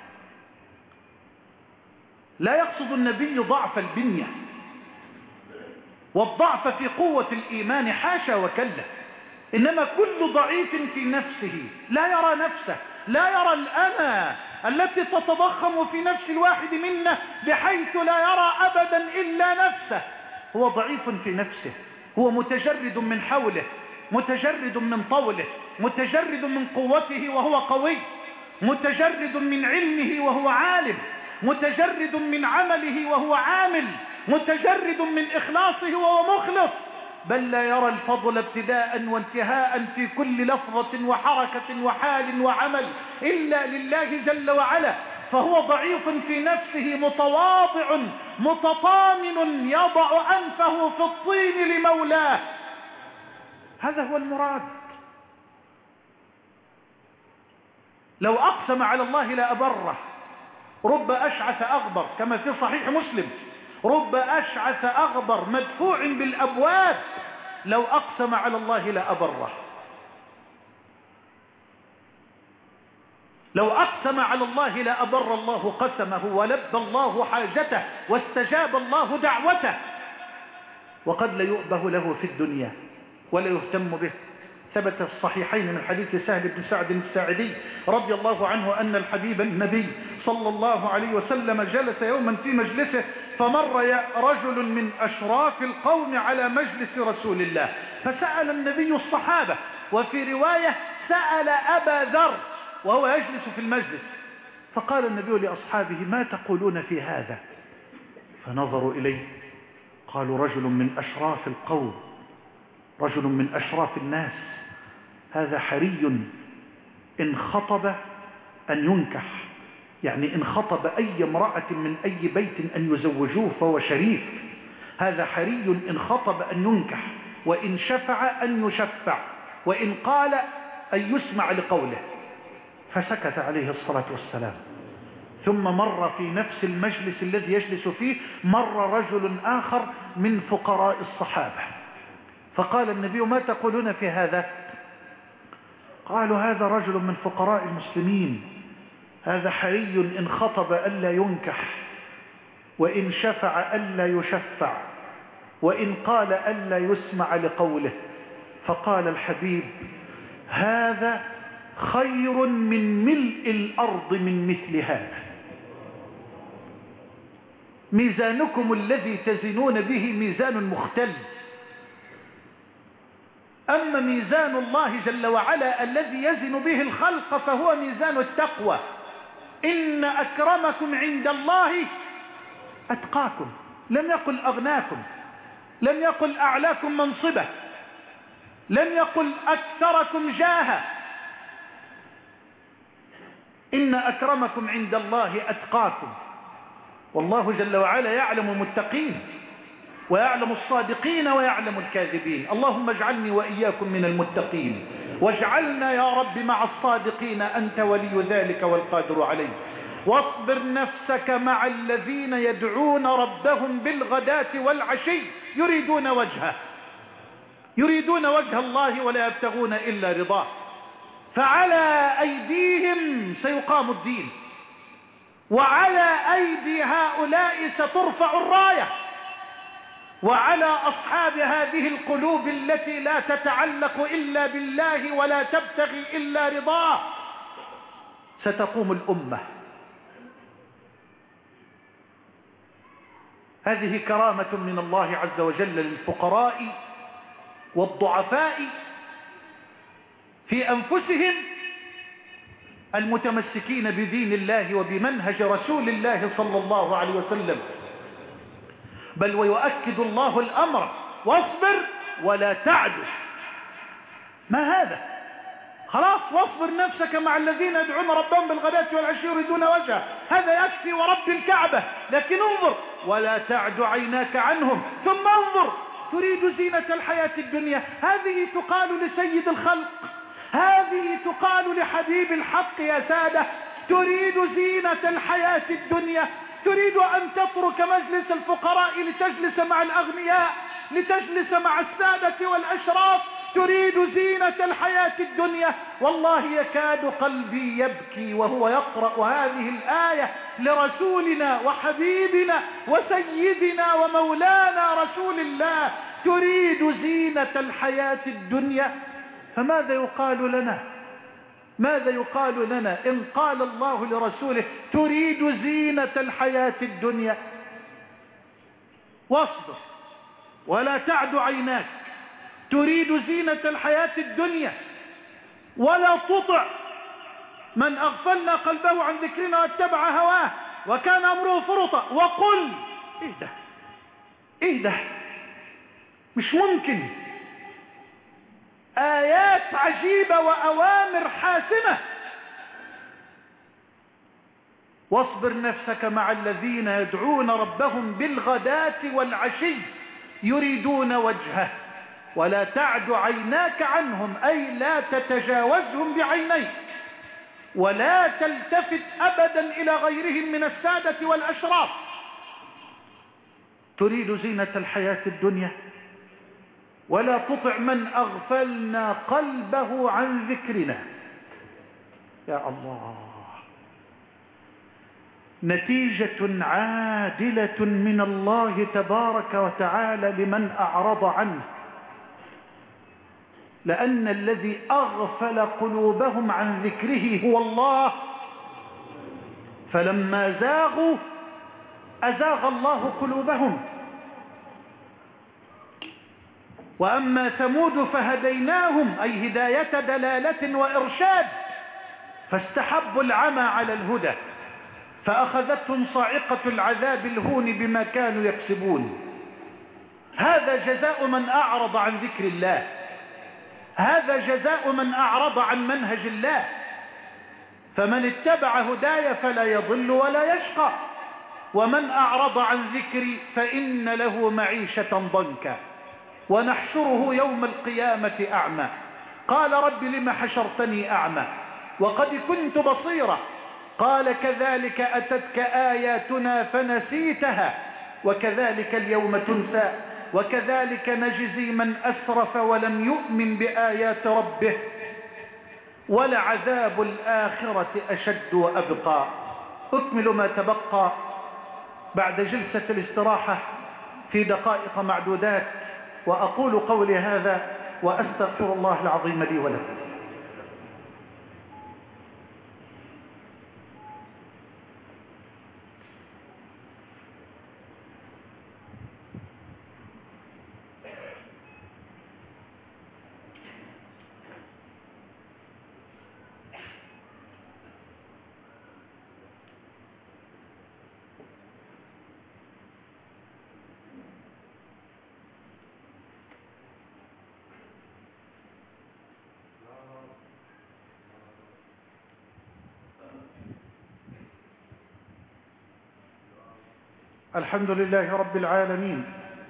لا يقصد النبي ضعف البنية والضعف في قوة الإيمان، حاشا وكلا، إنما كل ضعيف في نفسه لا يرى نفسه، لا يرى الأنا التي تتضخم في نفس الواحد منا بحيث لا يرى أبدا إلا نفسه. هو ضعيف في نفسه، هو متجرد من حوله، متجرد من طوله، متجرد من قوته وهو قوي، متجرد من علمه وهو عالم، متجرد من عمله وهو عامل، متجرد من إخلاصه وهو مخلص، بل لا يرى الفضل ابتداء وانتهاء في كل لفظة وحركة وحال وعمل إلا لله جل وعلا. فهو ضعيف في نفسه متواضع متطامن يضع أنفه في الطين لمولاه. هذا هو المراد. لو أقسم على الله لأبره. رب أشعث أغبر كما في صحيح مسلم، رب أشعث أغبر مدفوع بالأبواب، لو أقسم على الله لأبره. لو أقسم على الله لأبر الله قسمه ولبى الله حاجته واستجاب الله دعوته. وقد لا يؤبه له في الدنيا ولا يهتم به. ثبت في الصحيحين من حديث سهل بن سعد الساعدي رضي الله عنه أن الحبيب النبي صلى الله عليه وسلم جلس يوما في مجلسه، فمر رجل من أشراف القوم على مجلس رسول الله، فسأل النبي الصحابة، وفي رواية سأل أبا ذر وهو يجلس في المجلس، فقال النبي لأصحابه: ما تقولون في هذا؟ فنظروا إليه، قالوا: رجل من أشراف القوم، رجل من أشراف الناس، هذا حري إن خطب أن ينكح، يعني إن خطب أي امرأة من أي بيت أن يزوجوه فهو شريف. هذا حري إن خطب أن ينكح، وإن شفع أن يشفع، وإن قال أن يسمع لقوله. فسكت عليه الصلاة والسلام. ثم مر في نفس المجلس الذي يجلس فيه مر رجل آخر من فقراء الصحابة، فقال النبي: ما تقولون في هذا؟ قالوا: هذا رجل من فقراء المسلمين، هذا حري إن خطب ألا ينكح، وإن شفع ألا يشفع، وإن قال ألا يسمع لقوله. فقال الحبيب: هذا خير من ملء الأرض من مثل هذا. ميزانكم الذي تزنون به ميزان مختل، أما ميزان الله جل وعلا الذي يزن به الخلق فهو ميزان التقوى. إن أكرمكم عند الله أتقاكم، لم يقل أغناكم، لم يقل أعلاكم منصبة، لم يقل أكثركم جاها. إن أكرمكم عند الله أتقاكم. والله جل وعلا يعلم المتقين ويعلم الصادقين ويعلم الكاذبين. اللهم اجعلني وإياكم من المتقين، واجعلنا يا رب مع الصادقين، أنت ولي ذلك والقادر عليه. واصبر نفسك مع الذين يدعون ربهم بالغداة والعشي يريدون وجهه، يريدون وجه الله ولا يبتغون إلا رضاه. فعلى أيديهم سيقام الدين، وعلى أيدي هؤلاء سترفع الراية، وعلى أصحاب هذه القلوب التي لا تتعلق إلا بالله ولا تبتغي إلا رضاه ستقوم الأمة. هذه كرامة من الله عز وجل للفقراء والضعفاء في أنفسهم المتمسكين بدين الله وبمنهج رسول الله صلى الله عليه وسلم. بل ويؤكد الله الأمر: واصبر ولا تعجز. ما هذا؟ خلاص، واصبر نفسك مع الذين يدعون ربهم بالغداة والعشي يريدون وجهه، هذا يكفي ورب الكعبة. لكن انظر: ولا تعد عيناك عنهم، ثم انظر: تريد زينة الحياة الدنيا. هذه تقال لسيد الخلق، هذه تقال لحبيب الحق يا سادة. تريد زينة الحياة الدنيا، تريد أن تترك مجلس الفقراء لتجلس مع الأغنياء، لتجلس مع السادة والأشراف. تريد زينة الحياة الدنيا. والله يكاد قلبي يبكي وهو يقرأ هذه الآية لرسولنا وحبيبنا وسيدنا ومولانا رسول الله: تريد زينة الحياة الدنيا. فماذا يقال لنا؟ ماذا يقال لنا إن قال الله لرسوله: تريد زينة الحياة الدنيا؟ واصبر ولا تعد عيناك. تريد زينة الحياة الدنيا، ولا تطع من أغفلنا قلبه عن ذكرنا واتبع هواه وكان أمره فرطا. وقل: إيه ده مش ممكن. آيات عجيبة وأوامر حاسمة. واصبر نفسك مع الذين يدعون ربهم بالغداة والعشي يريدون وجهه ولا تعد عيناك عنهم، أي لا تتجاوزهم بعينيك، ولا تلتفت أبدا إلى غيرهم من السادة والأشراف. تريد زينة الحياة الدنيا، ولا تطع من أغفلنا قلبه عن ذكرنا. يا الله، نتيجة عادلة من الله تبارك وتعالى لمن أعرض عنه، لأن الذي أغفل قلوبهم عن ذكره هو الله. فلما زاغوا أزاغ الله قلوبهم. وأما ثمود فهديناهم، أي هداية دلالة وإرشاد، فاستحبوا العمى على الهدى فأخذتهم صاعقة العذاب الهون بما كانوا يكسبون. هذا جزاء من أعرض عن ذكر الله، هذا جزاء من أعرض عن منهج الله. فمن اتبع هداي فلا يضل ولا يشقى، ومن أعرض عن ذكري فإن له معيشة ضنكا ونحشره يوم القيامة أعمى. قال رب لم حشرتني أعمى وقد كنت بصيرا. قال كذلك أتتك آياتنا فنسيتها وكذلك اليوم تنسى وكذلك نجزي من أسرف ولم يؤمن بآيات ربه ولعذاب الآخرة أشد وأبقى. أكمل ما تبقى بعد جلسة الاستراحة في دقائق معدودات، وأقول قولي هذا وأستغفر الله العظيم لي ولكم. الحمد لله رب العالمين،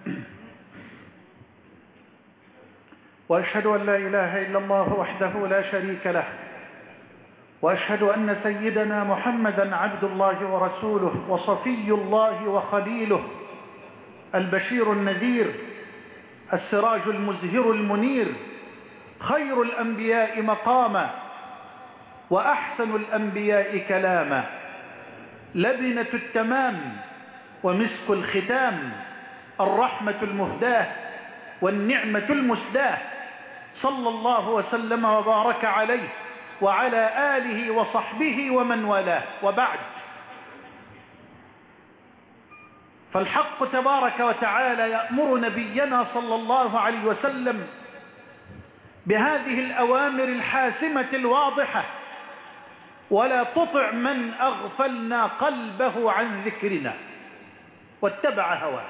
وأشهد أن لا إله إلا الله وحده لا شريك له، وأشهد أن سيدنا محمدا عبد الله ورسوله وصفي الله وخليله، البشير النذير، السراج المزهر المنير، خير الأنبياء مقاما وأحسن الأنبياء كلاما، لبنة التمام ومسك الختام، الرحمة المهداة والنعمة المسداة، صلى الله وسلم وبارك عليه وعلى آله وصحبه ومن والاه. وبعد، فالحق تبارك وتعالى يأمر نبينا صلى الله عليه وسلم بهذه الأوامر الحاسمة الواضحة: ولا تطع من أغفلنا قلبه عن ذكرنا واتبع هواه.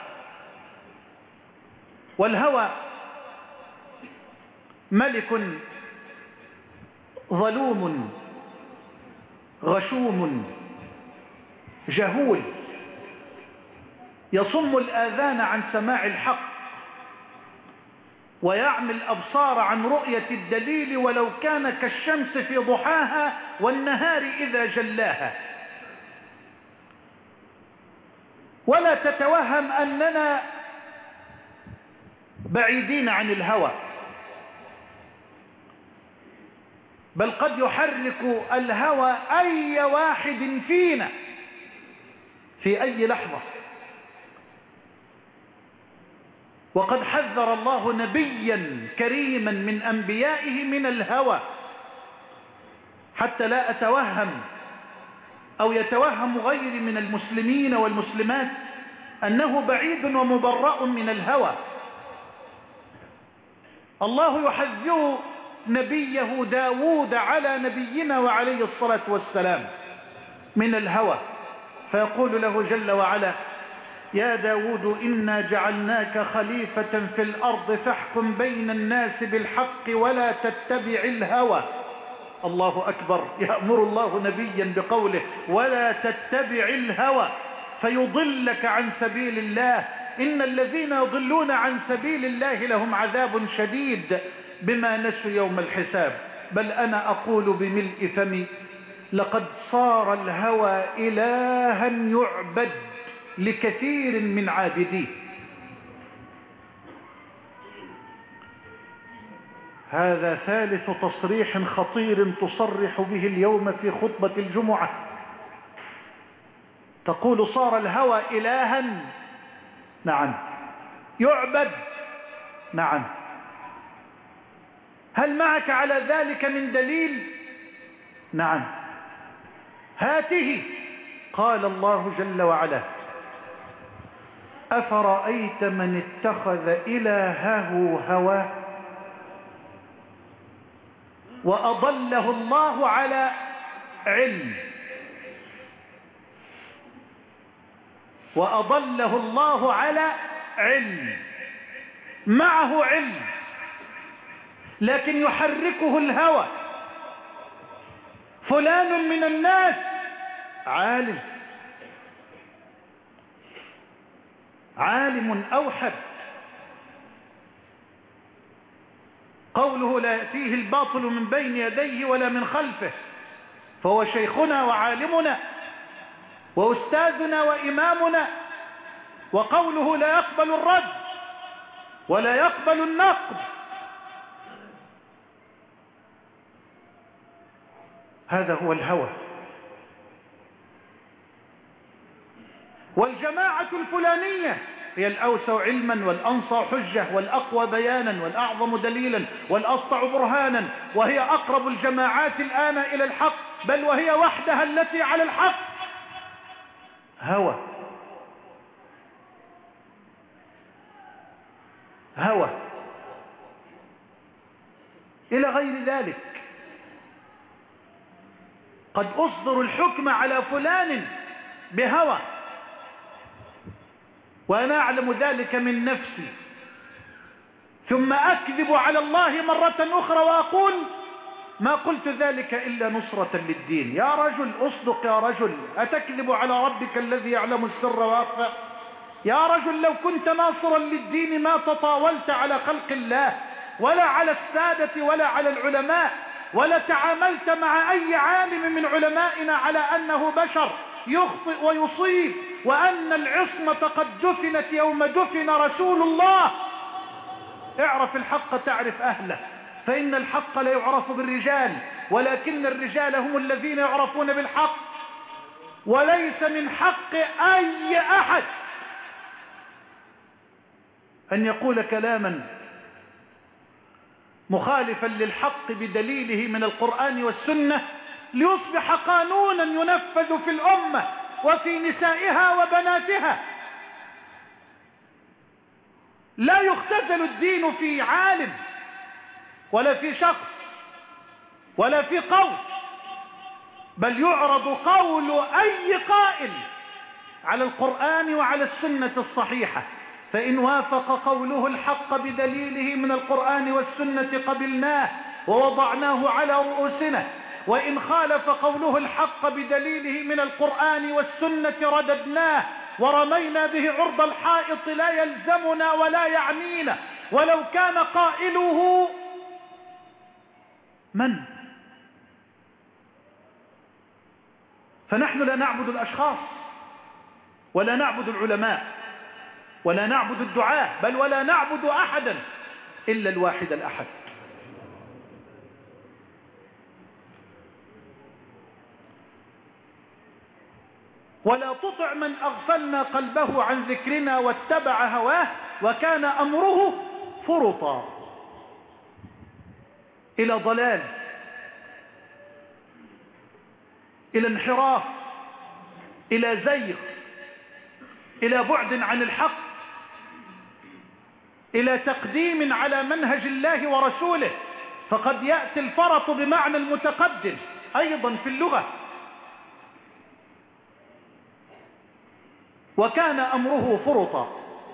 والهوى ملك ظلوم غشوم جهول يصم الآذان عن سماع الحق ويعمي الأبصار عن رؤية الدليل ولو كان كالشمس في ضحاها والنهار إذا جلاها. ولا تتوهم أننا بعيدين عن الهوى، بل قد يحرك الهوى أي واحد فينا في أي لحظة. وقد حذر الله نبيا كريما من أنبيائه من الهوى، حتى لا أتوهم أو يتوهم غيري من المسلمين والمسلمات أنه بعيد ومبرأ من الهوى. الله يحذر نبيه داود على نبينا وعليه الصلاة والسلام من الهوى، فيقول له جل وعلا: يا داود إنا جعلناك خليفة في الأرض فاحكم بين الناس بالحق ولا تتبع الهوى. الله أكبر، يأمر الله نبيا بقوله ولا تتبع الهوى فيضلك عن سبيل الله. إن الذين يضلون عن سبيل الله لهم عذاب شديد بما نسوا يوم الحساب. بل أنا أقول بملء فمي: لقد صار الهوى إلها يعبد لكثير من عابديه. هذا ثالث تصريح خطير تصرح به اليوم في خطبة الجمعة. تقول صار الهوى إلها، نعم. يعبد، نعم. هل معك على ذلك من دليل؟ نعم. هاته. قال الله جل وعلا: أفرأيت من اتخذ إلهه هواه وأضله الله على علم. وأضله الله على علم، معه علم لكن يحركه الهوى. فلان من الناس عالم، عالم أوحد، قوله لا يأتيه الباطل من بين يديه ولا من خلفه، فهو شيخنا وعالمنا وأستاذنا وإمامنا. وقوله لا يقبل الرد ولا يقبل النقد. هذا هو الهوى. والجماعة الفلانية هي الأوسع علما والأنصع حجة والأقوى بيانا والأعظم دليلا والأسطع برهانا، وهي أقرب الجماعات الآن إلى الحق، بل وهي وحدها التي على الحق. هوى، هوى إلى غير ذلك. قد أصدر الحكم على فلان بهوى وأنا أعلم ذلك من نفسي، ثم أكذب على الله مرة أخرى وأقول ما قلت ذلك إلا نصرة للدين. يا رجل أصدق، يا رجل أتكذب على ربك الذي يعلم السر وأخفى؟ يا رجل لو كنت ناصرا للدين ما تطاولت على خلق الله ولا على السادة ولا على العلماء، ولا تعاملت مع أي عالم من علمائنا على أنه بشر يخطئ ويصيب، وأن العصمة قد دفنت يوم دفن رسول الله. اعرف الحق تعرف أهله، فإن الحق لا يعرف بالرجال، ولكن الرجال هم الذين يعرفون بالحق. وليس من حق أي أحد أن يقول كلاما مخالفا للحق بدليله من القرآن والسنة ليصبح قانونا ينفذ في الأمة وفي نسائها وبناتها. لا يختزل الدين في عالم ولا في شخص ولا في قول، بل يعرض قول أي قائل على القرآن وعلى السنة الصحيحة، فإن وافق قوله الحق بدليله من القرآن والسنة قبلناه ووضعناه على رؤوسنا، وإن خالف قوله الحق بدليله من القرآن والسنة رددناه ورمينا به عرض الحائط لا يلزمنا ولا يعنينا، ولو كان قائله من؟ فنحن لا نعبد الأشخاص ولا نعبد العلماء ولا نعبد الدعاة، بل ولا نعبد أحدا إلا الواحد الأحد. ولا تطع من أغفلنا قلبه عن ذكرنا واتبع هواه وكان أمره فرطا، إلى ضلال، إلى انحراف، إلى زيغ، إلى بعد عن الحق، إلى تقديم على منهج الله ورسوله. فقد يأتي الفرط بمعنى المتقدم أيضا في اللغة. وكان أمره فرطا.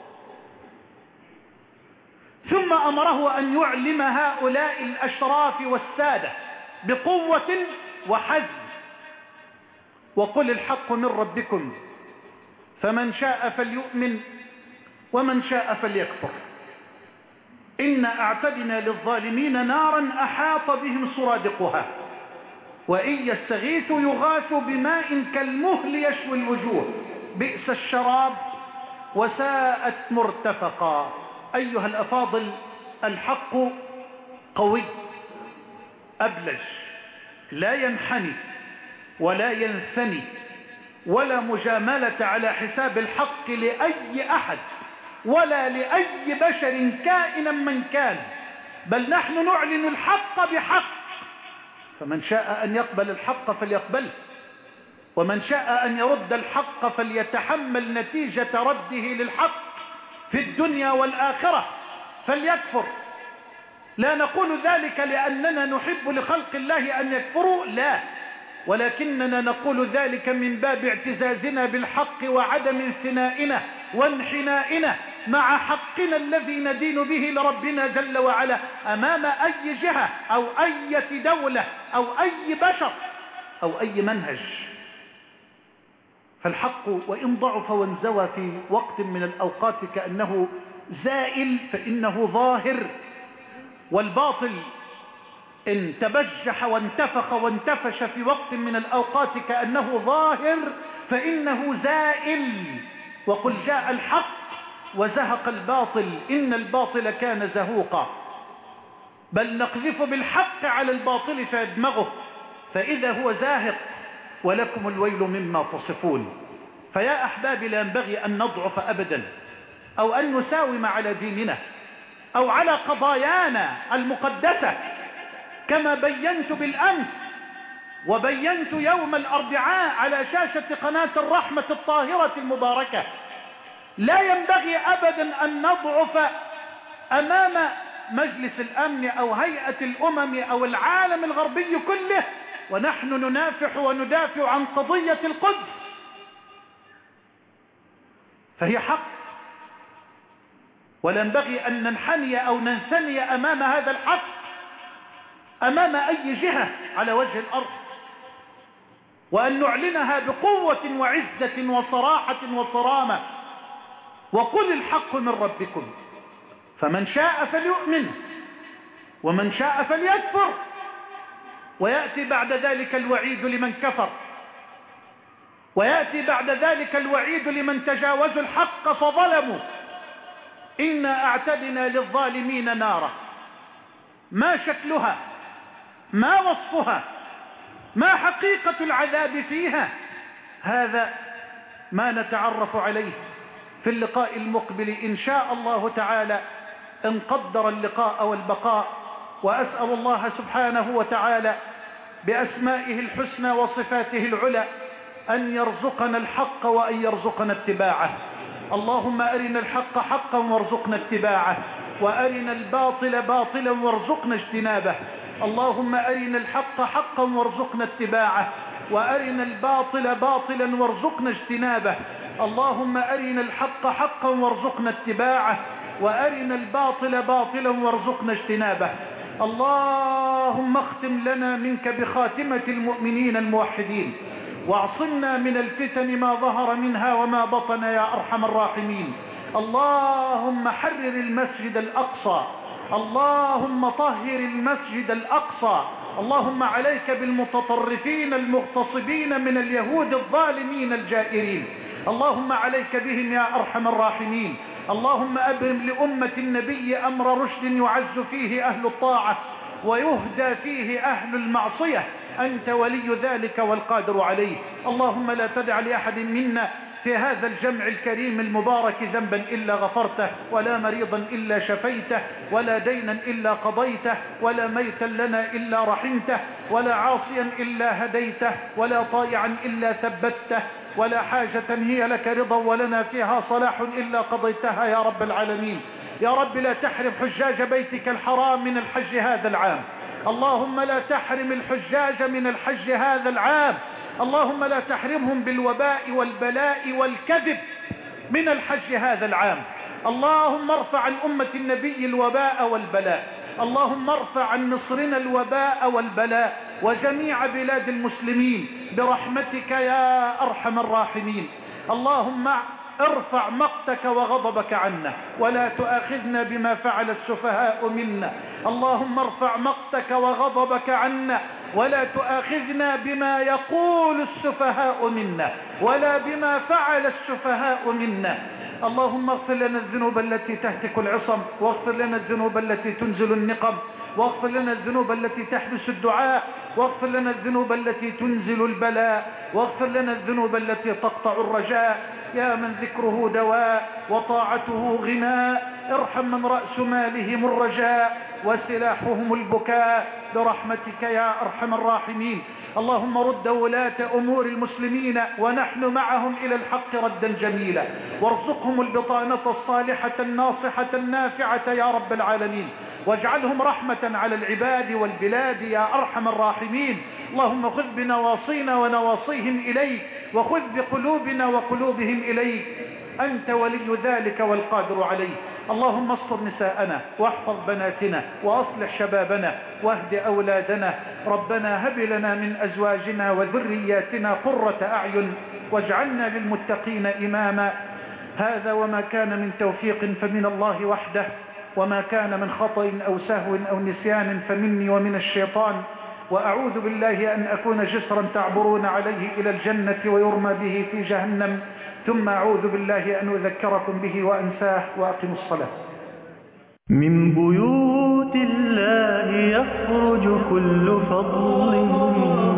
ثم أمره أن يعلم هؤلاء الأشراف والسادة بقوة وحزم: وقل الحق من ربكم فمن شاء فليؤمن ومن شاء فليكفر إنا أعتدنا للظالمين نارا أحاط بهم سرادقها وإن يستغيثوا يغاثوا بماء كالمهل يشوي الوجوه بئس الشراب وساءت مرتفقا. أيها الأفاضل، الحق قوي أبلج، لا ينحني ولا ينثني، ولا مجاملة على حساب الحق لأي أحد ولا لأي بشر كائنا من كان، بل نحن نعلن الحق بحق، فمن شاء أن يقبل الحق فليقبله، ومن شاء أن يرد الحق فليتحمل نتيجة رده للحق في الدنيا والآخرة فليكفر. لا نقول ذلك لأننا نحب لخلق الله أن يكفروا، لا، ولكننا نقول ذلك من باب اعتزازنا بالحق وعدم انثنائنا وانحنائنا مع حقنا الذي ندين به لربنا جل وعلا أمام أي جهة أو أي دولة أو أي بشر أو أي منهج. فالحق وإن ضعف وانزوى في وقت من الأوقات كأنه زائل فإنه ظاهر، والباطل إن تبجح وانتفخ وانتفش في وقت من الأوقات كأنه ظاهر فإنه زائل. وقل جاء الحق وزهق الباطل إن الباطل كان زهوقا، بل نقذف بالحق على الباطل فيدمغه فإذا هو زاهق ولكم الويل مما تصفون. فيا أحبابي، لا ينبغي أن نضعف أبدا أو أن نساوم على ديننا أو على قضايانا المقدسة، كما بينت بالأمس وبينت يوم الأربعاء على شاشة قناة الرحمة الطاهرة المباركة. لا ينبغي أبدا أن نضعف أمام مجلس الأمن أو هيئة الأمم أو العالم الغربي كله ونحن ننافح وندافع عن قضية القدس، فهي حق، ولا ينبغي أن ننحني أو ننثني أمام هذا الحق أمام أي جهة على وجه الأرض، وأن نعلنها بقوة وعزة وصراحة وصرامة. وقل الحق من ربكم فمن شاء فليؤمن ومن شاء فليكفر. ويأتي بعد ذلك الوعيد لمن كفر، ويأتي بعد ذلك الوعيد لمن تجاوزوا الحق فظلموا. إنا أعتدنا للظالمين نارا، ما شكلها، ما وصفها، ما حقيقة العذاب فيها، هذا ما نتعرف عليه في اللقاء المقبل إن شاء الله تعالى، إن قدر اللقاء والبقاء. وأسأل الله سبحانه وتعالى بأسمائه الحسنى وصفاته العلى أن يرزقنا الحق وأن يرزقنا اتباعه، اللهم أرنا الحق حقا وارزقنا اتباعه، وأرنا الباطل باطلا وارزقنا اجتنابه. اللهم أرنا الحق حقا وارزقنا اتباعه، وأرنا الباطل باطلا وارزقنا اجتنابه. اللهم أرنا الحق حقا وارزقنا اتباعه، وأرنا الباطل باطلا وارزقنا اجتنابه. اللهم اختم لنا منك بخاتمة المؤمنين الموحدين، واعصمنا من الفتن ما ظهر منها وما بطن يا أرحم الراحمين. اللهم حرر المسجد الأقصى، اللهم طهر المسجد الأقصى. اللهم عليك بالمتطرفين المغتصبين من اليهود الظالمين الجائرين، اللهم عليك بهم يا أرحم الراحمين. اللهم أبرم لأمة النبي أمر رشد يعز فيه أهل الطاعة ويهدى فيه أهل المعصية، أنت ولي ذلك والقادر عليه. اللهم لا تدع لأحد منا في هذا الجمع الكريم المبارك ذنبا إلا غفرته، ولا مريضا إلا شفيته، ولا دينا إلا قضيته، ولا ميتا لنا إلا رحمته، ولا عاصيا إلا هديته، ولا طائعا إلا ثبته، ولا حاجة هي لك رضا ولنا فيها صلاح إلا قضيتها يا رب العالمين. يا رب لا تحرم حجاج بيتك الحرام من الحج هذا العام، اللهم لا تحرم الحجاج من الحج هذا العام، اللهم لا تحرمهم بالوباء والبلاء والكذب من الحج هذا العام. اللهم ارفع عن أمة النبي الوباء والبلاء، اللهم ارفع عن مصرنا الوباء والبلاء وجميع بلاد المسلمين برحمتك يا أرحم الراحمين. اللهم ارفع مقتك وغضبك عنا ولا تؤاخذنا بما فعل السفهاء منا. اللهم ارفع مقتك وغضبك عنا ولا تؤاخذنا بما يقول السفهاء منا ولا بما فعل السفهاء منا. اللهم اغفر لنا الذنوب التي تهتك العصم، واغفر لنا الذنوب التي تنزل النقم، واغفر لنا الذنوب التي تحبس الدعاء، واغفر لنا الذنوب التي تنزل البلاء، واغفر لنا الذنوب التي تقطع الرجاء. يا من ذكره دواء وطاعته غناء، ارحم من رأس مالهم الرجاء وسلاحهم البكاء برحمتك يا أرحم الراحمين. اللهم رد ولاة أمور المسلمين ونحن معهم إلى الحق ردا جميلا، وارزقهم البطانة الصالحة الناصحة النافعة يا رب العالمين، واجعلهم رحمة على العباد والبلاد يا أرحم الراحمين. اللهم خذ بنواصينا ونواصيهم إليك، وخذ بقلوبنا وقلوبهم إليك، أنت ولي ذلك والقادر عليه. اللهم استر نساءنا واحفظ بناتنا وأصلح شبابنا واهد أولادنا. ربنا هب لنا من أزواجنا وذرياتنا قرة أعين واجعلنا للمتقين إماما. هذا وما كان من توفيق فمن الله وحده، وما كان من خطأ أو سهو أو نسيان فمني ومن الشيطان، وأعوذ بالله أن أكون جسرا تعبرون عليه إلى الجنة ويرمى به في جهنم، ثم أعوذ بالله أن أذكركم به وأنساه. وأقم الصلاة. من بيوت الله يخرج كل فضل